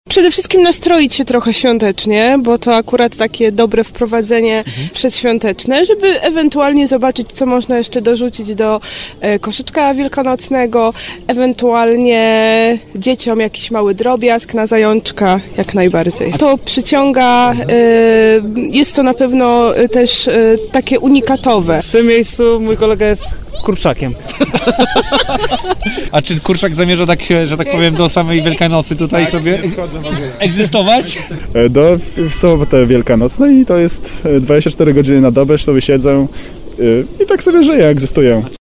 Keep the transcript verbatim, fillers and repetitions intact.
Przede wszystkim nastroić się trochę świątecznie, bo to akurat takie dobre wprowadzenie mhm. przedświąteczne, żeby ewentualnie zobaczyć, co można jeszcze dorzucić do e, koszyczka wielkanocnego, ewentualnie dzieciom jakiś mały drobiazg na zajączka, jak najbardziej. To przyciąga, e, jest to na pewno też e, takie unikatowe. W tym miejscu mój kolega jest kurczakiem. A czy kurczak zamierza tak, że tak powiem, do samej Wielkanocy tutaj tak, sobie egzystować? Do w sobotę wielkanocnej i to jest dwadzieścia cztery godziny na dobę, sobie siedzę i tak sobie żyję, egzystuję.